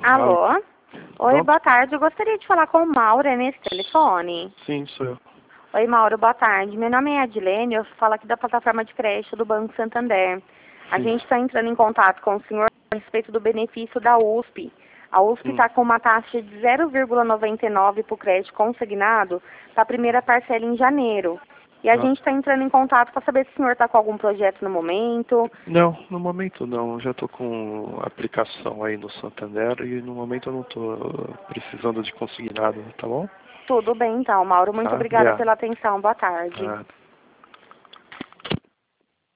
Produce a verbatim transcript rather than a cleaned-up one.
Alô? Alô? Oi, Pronto? boa tarde. Eu gostaria de falar com o Mauro, é nesse telefone? Sim, sou eu. Oi, Mauro, boa tarde. Meu nome é Adilene, eu falo aqui da plataforma de crédito do Banco Santander. A Sim. gente está entrando em contato com o senhor a respeito do benefício da U S P. A U S P Hum. está com uma taxa de zero vírgula noventa e nove para o crédito consignado para a primeira parcela em janeiro. E a Ah. gente está entrando em contato para saber se o senhor está com algum projeto no momento. Não, no momento não. Já estou com aplicação aí no Santander e no momento eu não estou precisando de conseguir nada, tá bom? Tudo bem, então, Mauro. Muito Tá, obrigada obrigado. pela atenção. Boa tarde. Tá.